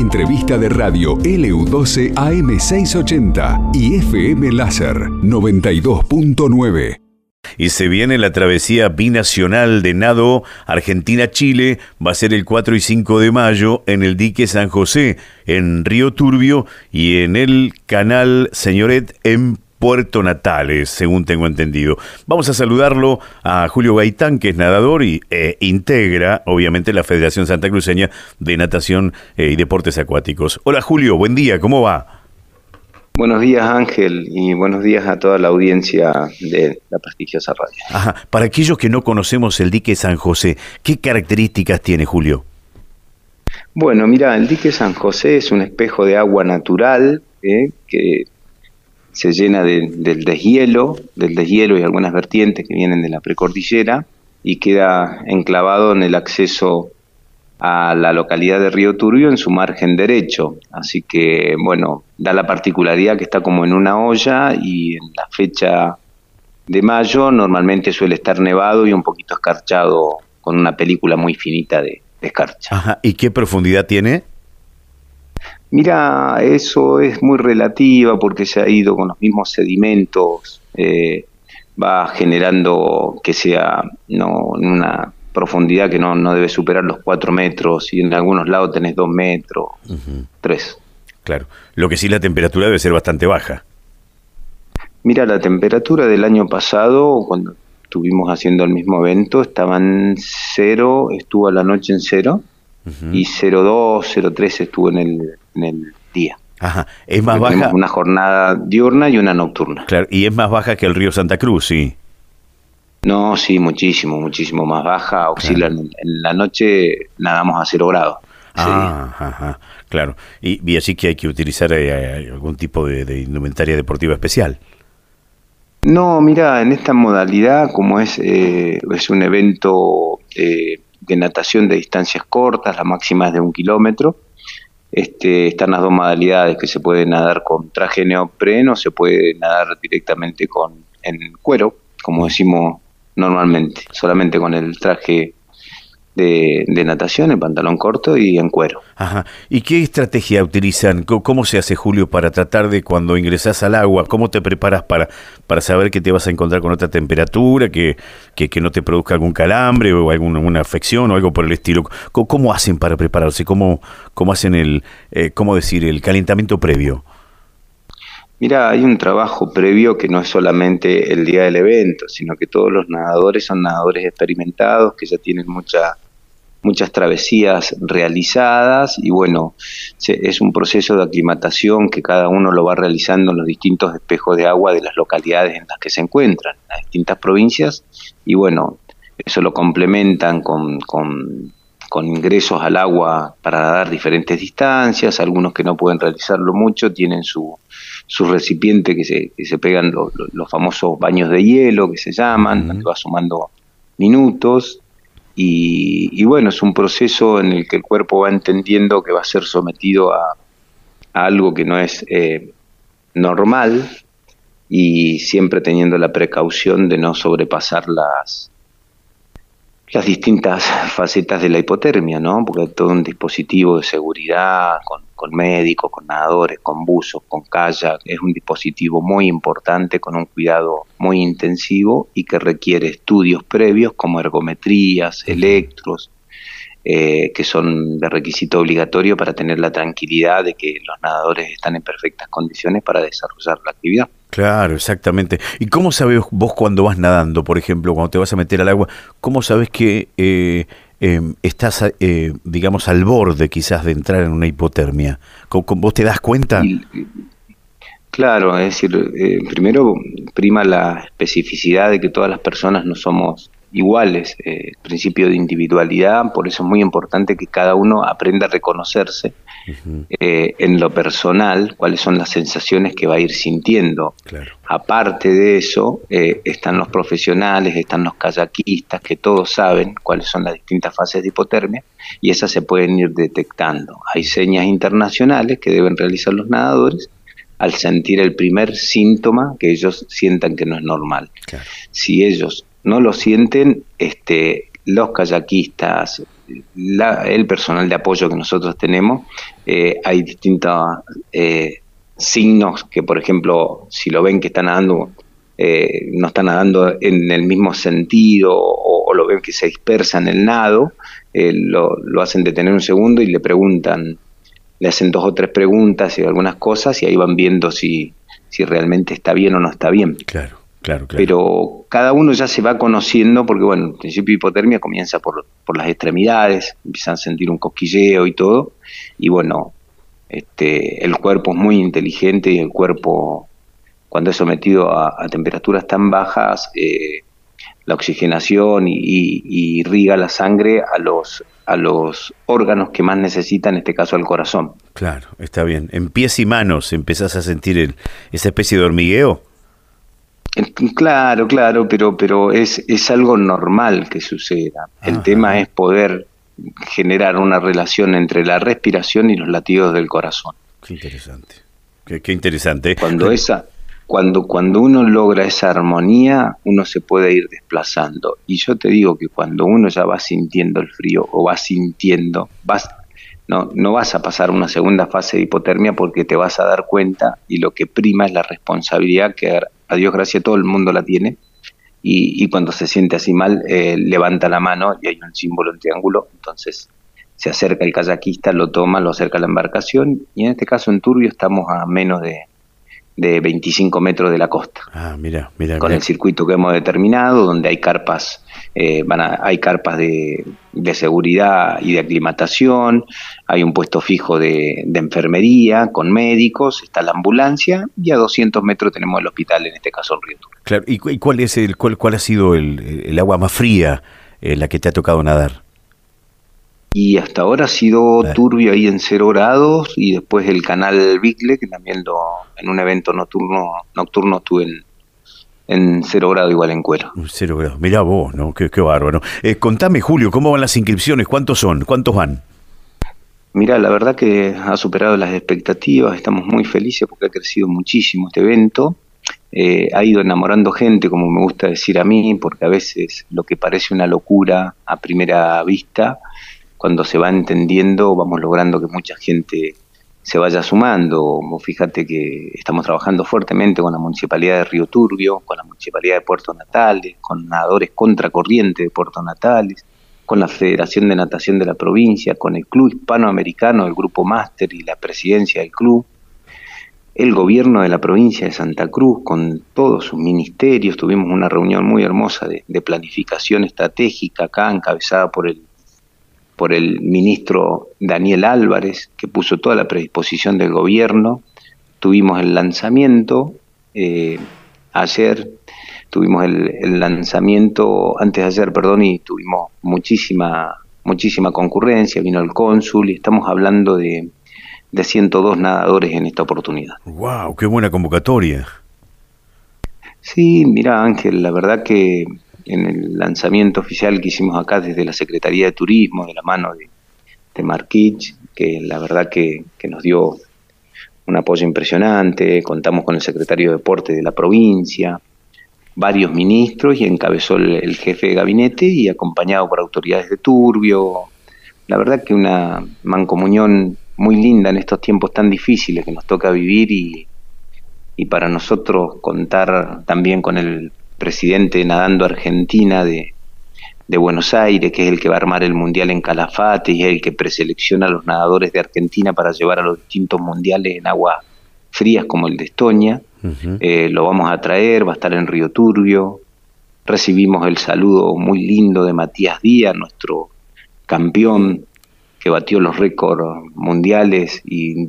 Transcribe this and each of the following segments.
entrevista de radio LU12 AM680 y FM Láser 92.9. Y se viene la travesía binacional de nado Argentina-Chile. Va a ser el 4 y 5 de mayo en el dique San José, en Río Turbio, y en el canal Señoret en Puerto Natales, según tengo entendido. Vamos a saludarlo a Julio Gaitán, que es nadador y integra, obviamente, la Federación Santacruceña de Natación y Deportes Acuáticos. Hola Julio, buen día, ¿cómo va? Buenos días, Ángel, y buenos días a toda la audiencia de la prestigiosa radio. Ajá. Para aquellos que no conocemos el dique San José, ¿qué características tiene, Julio? Bueno, mira, el dique San José es un espejo de agua natural que se llena del deshielo y algunas vertientes que vienen de la precordillera y queda enclavado en el acceso a la localidad de Río Turbio en su margen derecho. Así que, bueno, da la particularidad que está como en una olla y en la fecha de mayo normalmente suele estar nevado y un poquito escarchado con una película muy finita de escarcha. Ajá. ¿Y qué profundidad tiene? Mira, eso es muy relativa porque se ha ido con los mismos sedimentos, va generando que sea no en una profundidad que no debe superar los 4 metros y en algunos lados tenés 2 metros, 3. Claro, lo que sí, la temperatura debe ser bastante baja. Mira, la temperatura del año pasado, cuando estuvimos haciendo el mismo evento, estaba en 0, estuvo a la noche en 0, y 0,2, 0,3 estuvo en el día. Ajá, es más baja. Tenemos una jornada diurna y una nocturna. Claro, y es más baja que el río Santa Cruz, sí. No, sí, muchísimo más baja, oscila en la noche, nadamos a 0 grados. Ajá, claro. Y así que hay que utilizar algún tipo de indumentaria deportiva especial. No, mira, en esta modalidad, como es un evento de natación de distancias cortas, la máxima es de 1 kilómetro, están las dos modalidades, que se puede nadar con traje neopreno, se puede nadar directamente en cuero, como decimos normalmente, solamente con el traje de natación, el pantalón corto y en cuero. Ajá. ¿Y qué estrategia utilizan? ¿Cómo se hace, Julio, para tratar de, cuando ingresás al agua, cómo te preparas para saber que te vas a encontrar con otra temperatura, que no te produzca algún calambre o alguna afección o algo por el estilo? ¿Cómo hacen para prepararse? ¿Cómo hacen el calentamiento previo? Mira, hay un trabajo previo que no es solamente el día del evento, sino que todos los nadadores son nadadores experimentados, que ya tienen muchas travesías realizadas y bueno, es un proceso de aclimatación que cada uno lo va realizando en los distintos espejos de agua de las localidades en las que se encuentran, en las distintas provincias, y bueno, eso lo complementan con ingresos al agua para nadar diferentes distancias. Algunos que no pueden realizarlo mucho tienen su recipiente que se pegan los famosos baños de hielo que se llaman, donde va sumando minutos y bueno, es un proceso en el que el cuerpo va entendiendo que va a ser sometido a algo que no es normal y siempre teniendo la precaución de no sobrepasar las distintas facetas de la hipotermia, ¿no? Porque hay todo un dispositivo de seguridad con médicos, con nadadores, con buzos, con kayak. Es un dispositivo muy importante con un cuidado muy intensivo y que requiere estudios previos como ergometrías, electros, que son de requisito obligatorio para tener la tranquilidad de que los nadadores están en perfectas condiciones para desarrollar la actividad. Claro, exactamente. ¿Y cómo sabes vos cuando vas nadando, por ejemplo, cuando te vas a meter al agua, cómo sabes que estás, digamos, al borde quizás de entrar en una hipotermia? ¿Vos te das cuenta? Claro, es decir, primero prima la especificidad de que todas las personas no somos iguales, el principio de individualidad, por eso es muy importante que cada uno aprenda a reconocerse en lo personal, cuáles son las sensaciones que va a ir sintiendo. Claro. Aparte de eso, están los profesionales, están los kayakistas, que todos saben cuáles son las distintas fases de hipotermia y esas se pueden ir detectando. Hay señas internacionales que deben realizar los nadadores al sentir el primer síntoma que ellos sientan que no es normal. Claro. Si ellos no lo sienten, los kayakistas, el personal de apoyo que nosotros tenemos, hay distintos signos que, por ejemplo, si lo ven que están nadando, no están nadando en el mismo sentido o lo ven que se dispersa en el nado, lo hacen detener un segundo y le preguntan, le hacen 2 o 3 preguntas y algunas cosas y ahí van viendo si realmente está bien o no está bien. Claro. Pero cada uno ya se va conociendo porque, bueno, en principio hipotermia comienza por las extremidades, empiezan a sentir un cosquilleo y todo, y bueno, el cuerpo es muy inteligente y el cuerpo, cuando es sometido a temperaturas tan bajas, la oxigenación y irriga la sangre a los órganos que más necesitan, en este caso al corazón. Claro, está bien. En pies y manos empezás a sentir esa especie de hormigueo. Claro, pero es algo normal que suceda. El tema es poder generar una relación entre la respiración y los latidos del corazón. Qué interesante. Qué interesante. Cuando uno logra esa armonía, uno se puede ir desplazando. Y yo te digo que cuando uno ya va sintiendo el frío o va sintiendo, no vas a pasar una segunda fase de hipotermia porque te vas a dar cuenta y lo que prima es la responsabilidad que a Dios gracias todo el mundo la tiene y cuando se siente así mal levanta la mano y hay un símbolo en triángulo, entonces se acerca el kayakista, lo toma, lo acerca a la embarcación y en este caso en Turbio estamos a menos de 25 metros de la costa. Mira. Con el circuito que hemos determinado, donde hay carpas, hay carpas de seguridad y de aclimatación, hay un puesto fijo de enfermería con médicos, está la ambulancia y a 200 metros tenemos el hospital, en este caso el Río Turbio. Claro. ¿Y cuál ha sido el agua más fría la que te ha tocado nadar? Y hasta ahora ha sido Turbio ahí en 0 grados y después el canal Bicle, que también en un evento nocturno estuve en 0 grados igual en cuero. 0 grados, mirá vos, ¿no? Qué bárbaro. Contame, Julio, ¿cómo van las inscripciones? ¿Cuántos son? ¿Cuántos van? Mirá, la verdad que ha superado las expectativas, estamos muy felices porque ha crecido muchísimo este evento. Ha ido enamorando gente, como me gusta decir a mí, porque a veces lo que parece una locura a primera vista, cuando se va entendiendo, vamos logrando que mucha gente se vaya sumando. Fíjate que estamos trabajando fuertemente con la Municipalidad de Río Turbio, con la Municipalidad de Puerto Natales, con nadadores contracorriente de Puerto Natales, con la Federación de Natación de la provincia, con el Club Hispanoamericano, el Grupo Máster y la presidencia del club, el gobierno de la provincia de Santa Cruz, con todos sus ministerios. Tuvimos una reunión muy hermosa de planificación estratégica acá, encabezada por el ministro Daniel Álvarez, que puso toda la predisposición del gobierno. Tuvimos el lanzamiento, ayer tuvimos el lanzamiento, antes de ayer, perdón, y tuvimos muchísima concurrencia, vino el cónsul y estamos hablando de 102 nadadores en esta oportunidad. ¡Wow! ¡Qué buena convocatoria! Sí, mira Ángel, la verdad que en el lanzamiento oficial que hicimos acá desde la Secretaría de Turismo, de la mano de Marquich, que la verdad que nos dio un apoyo impresionante, contamos con el secretario de Deporte de la provincia, varios ministros y encabezó el jefe de gabinete y acompañado por autoridades de Turbio. La verdad que una mancomunión muy linda en estos tiempos tan difíciles que nos toca vivir y para nosotros contar también con el presidente Nadando Argentina de Buenos Aires, que es el que va a armar el mundial en Calafate y es el que preselecciona a los nadadores de Argentina para llevar a los distintos mundiales en aguas frías como el de Estonia. Lo vamos a traer, va a estar en Río Turbio. Recibimos el saludo muy lindo de Matías Díaz, nuestro campeón que batió los récords mundiales y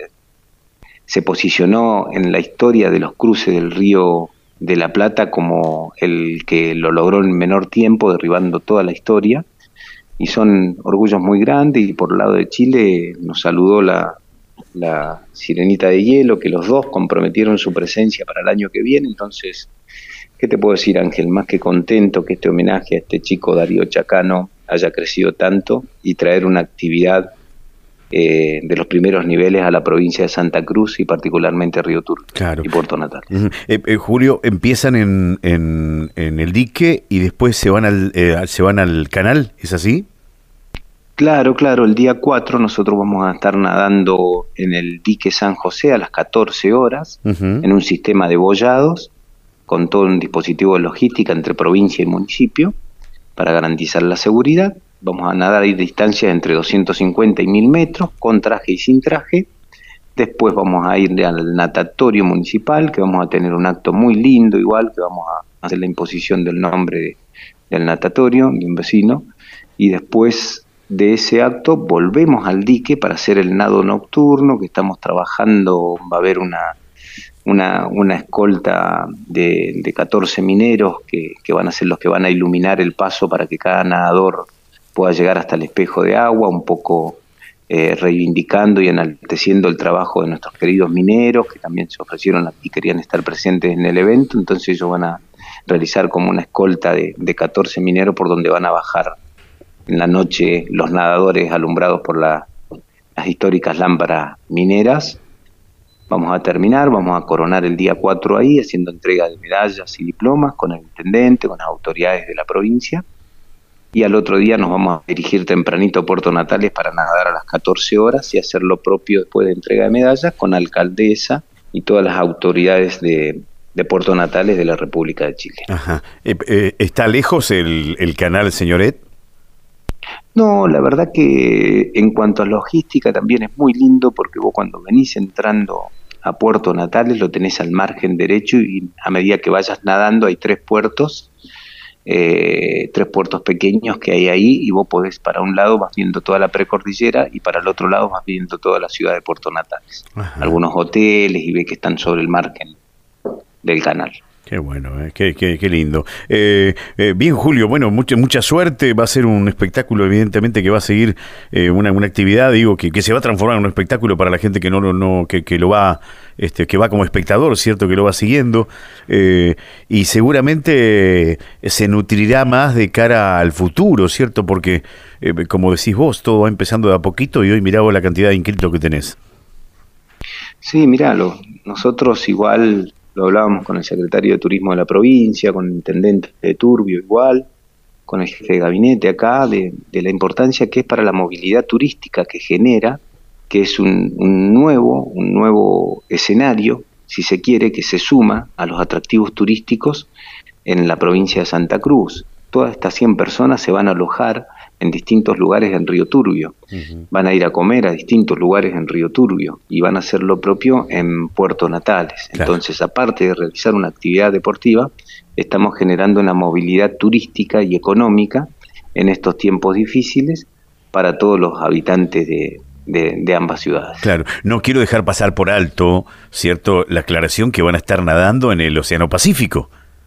se posicionó en la historia de los cruces del Río de la Plata como el que lo logró en menor tiempo, derribando toda la historia, y son orgullos muy grandes. Y por el lado de Chile nos saludó la Sirenita de Hielo, que los dos comprometieron su presencia para el año que viene. Entonces, ¿qué te puedo decir, Ángel? Más que contento que este homenaje a este chico Darío Chacano haya crecido tanto y traer una actividad de los primeros niveles a la provincia de Santa Cruz y particularmente Río Turbio y Puerto Natales. Julio, empiezan en el dique y después se van al canal, ¿es así? Claro, claro, el día 4 nosotros vamos a estar nadando en el dique San José a las 14 horas, Ujú. en un sistema de boyados, con todo un dispositivo de logística entre provincia y municipio, para garantizar la seguridad. Vamos a nadar a distancias entre 250 y 1000 metros, con traje y sin traje. Después vamos a ir al natatorio municipal, que vamos a tener un acto muy lindo, igual, que vamos a hacer la imposición del nombre del natatorio, de un vecino, y después de ese acto volvemos al dique para hacer el nado nocturno, que estamos trabajando. Va a haber una escolta de 14 mineros que van a ser los que van a iluminar el paso para que cada nadador pueda llegar hasta el espejo de agua, un poco reivindicando y enalteciendo el trabajo de nuestros queridos mineros, que también se ofrecieron y querían estar presentes en el evento. Entonces ellos van a realizar como una escolta de 14 mineros por donde van a bajar en la noche los nadadores alumbrados por las históricas lámparas mineras. Vamos a terminar, vamos a coronar el día 4 ahí, haciendo entrega de medallas y diplomas con el intendente, con las autoridades de la provincia. Y al otro día nos vamos a dirigir tempranito a Puerto Natales para nadar a las 14 horas y hacer lo propio después de entrega de medallas con la alcaldesa y todas las autoridades de Puerto Natales de la República de Chile. Ajá. ¿Está lejos el canal, señor Ed? No, la verdad que en cuanto a logística también es muy lindo, porque vos cuando venís entrando a Puerto Natales lo tenés al margen derecho, y a medida que vayas nadando hay tres puertos pequeños que hay ahí, y vos podés, para un lado vas viendo toda la precordillera y para el otro lado vas viendo toda la ciudad de Puerto Natales. Ajá. Algunos hoteles, y ves que están sobre el margen del canal. Qué bueno, qué lindo. Bien, Julio, bueno, mucha suerte. Va a ser un espectáculo, evidentemente, que va a seguir una actividad, digo, que se va a transformar en un espectáculo para la gente que que lo va, que va como espectador, cierto, que lo va siguiendo, y seguramente se nutrirá más de cara al futuro, cierto, porque como decís vos, todo va empezando de a poquito, y hoy mirá vos la cantidad de inscritos que tenés. Sí, miralo, nosotros igual lo hablábamos con el secretario de Turismo de la provincia, con el intendente de Turbio igual, con el jefe de gabinete acá, de la importancia que es para la movilidad turística que genera, que es un nuevo escenario, si se quiere, que se suma a los atractivos turísticos en la provincia de Santa Cruz. Todas estas 100 personas se van a alojar en distintos lugares en Río Turbio. Uh-huh. Van a ir a comer a distintos lugares en Río Turbio y van a hacer lo propio en Puerto Natales. Claro. Entonces, aparte de realizar una actividad deportiva, estamos generando una movilidad turística y económica en estos tiempos difíciles para todos los habitantes de ambas ciudades. Claro, no quiero dejar pasar por alto, ¿cierto?, la aclaración que van a estar nadando en el Océano Pacífico.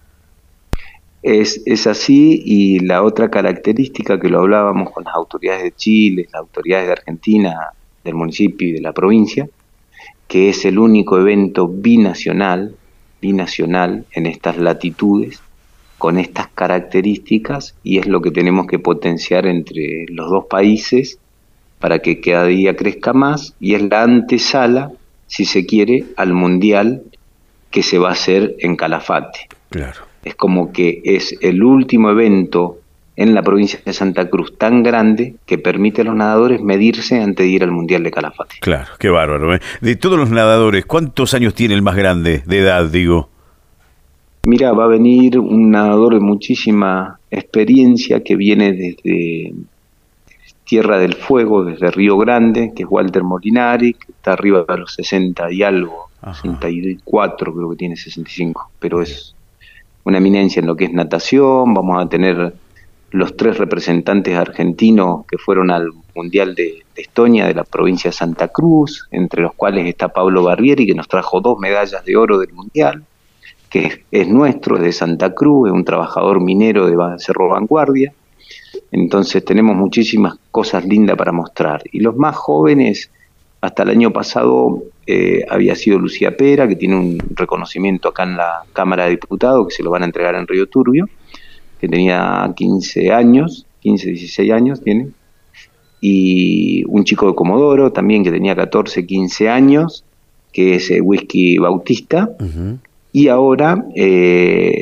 Es así, y la otra característica que lo hablábamos con las autoridades de Chile, las autoridades de Argentina, del municipio y de la provincia, que es el único evento binacional en estas latitudes, con estas características, y es lo que tenemos que potenciar entre los dos países para que cada día crezca más, y es la antesala, si se quiere, al Mundial que se va a hacer en Calafate. Claro. Es como que es el último evento en la provincia de Santa Cruz tan grande que permite a los nadadores medirse antes de ir al Mundial de Calafate. Claro, qué bárbaro, ¿eh? De todos los nadadores, ¿cuántos años tiene el más grande de edad, digo? Mira, va a venir un nadador de muchísima experiencia que viene desde Tierra del Fuego, desde Río Grande, que es Walter Molinari, que está arriba de los 60 y algo, ajá, 64, creo que tiene 65, pero es una eminencia en lo que es natación. Vamos a tener los 3 representantes argentinos que fueron al Mundial de Estonia de la provincia de Santa Cruz, entre los cuales está Pablo Barbieri, que nos trajo 2 medallas de oro del Mundial, que es nuestro, es de Santa Cruz, es un trabajador minero de Cerro Vanguardia. Entonces tenemos muchísimas cosas lindas para mostrar. Y los más jóvenes, hasta el año pasado había sido Lucía Pera, que tiene un reconocimiento acá en la Cámara de Diputados, que se lo van a entregar en Río Turbio, que tenía 15, 16 años tiene, y un chico de Comodoro también que tenía 14, 15 años, que es Whisky Bautista, uh-huh. Y ahora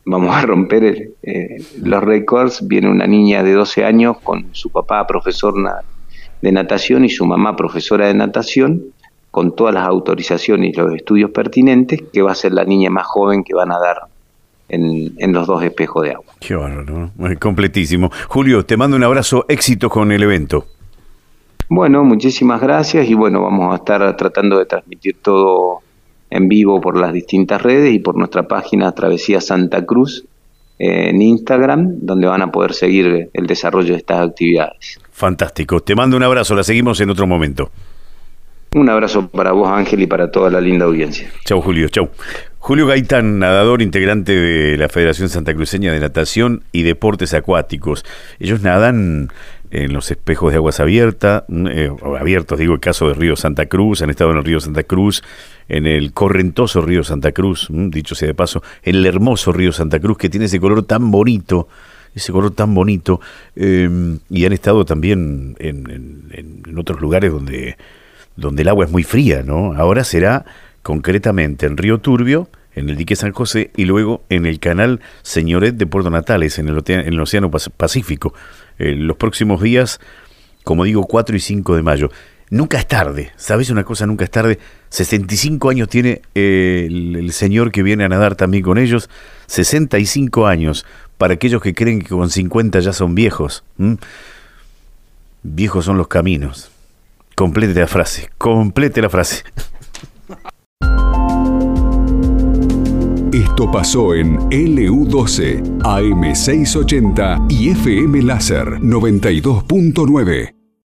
vamos a romper los récords. Viene una niña de 12 años con su papá profesor de natación y su mamá profesora de natación, con todas las autorizaciones y los estudios pertinentes, que va a ser la niña más joven que van a dar en los 2 espejos de agua. Qué bárbaro, ¿no? Completísimo. Julio, te mando un abrazo, éxito con el evento. Bueno, muchísimas gracias y bueno, vamos a estar tratando de transmitir todo en vivo por las distintas redes y por nuestra página Travesía Santa Cruz en Instagram, donde van a poder seguir el desarrollo de estas actividades. Fantástico, te mando un abrazo, la seguimos en otro momento. Un abrazo para vos, Ángel, y para toda la linda audiencia. Chau, Julio, chau. Julio Gaitán, nadador, integrante de la Federación Santacruceña de Natación y Deportes Acuáticos. Ellos nadan en los espejos de aguas abiertas, abiertos, digo, el caso del río Santa Cruz, han estado en el río Santa Cruz, en el correntoso río Santa Cruz, dicho sea de paso, en el hermoso río Santa Cruz, que tiene ese color tan bonito, y han estado también en otros lugares donde el agua es muy fría, ¿no? Ahora será concretamente en Río Turbio, en el dique San José, y luego en el canal Señoret de Puerto Natales, en el Océano Pacífico. Los próximos días, como digo, 4 y 5 de mayo. Nunca es tarde, ¿sabes una cosa? Nunca es tarde. 65 años tiene el señor que viene a nadar también con ellos. 65 años, para aquellos que creen que con 50 ya son viejos. Viejos son los caminos. Complete la frase. Esto pasó en LU12, AM680 y FM Láser 92.9.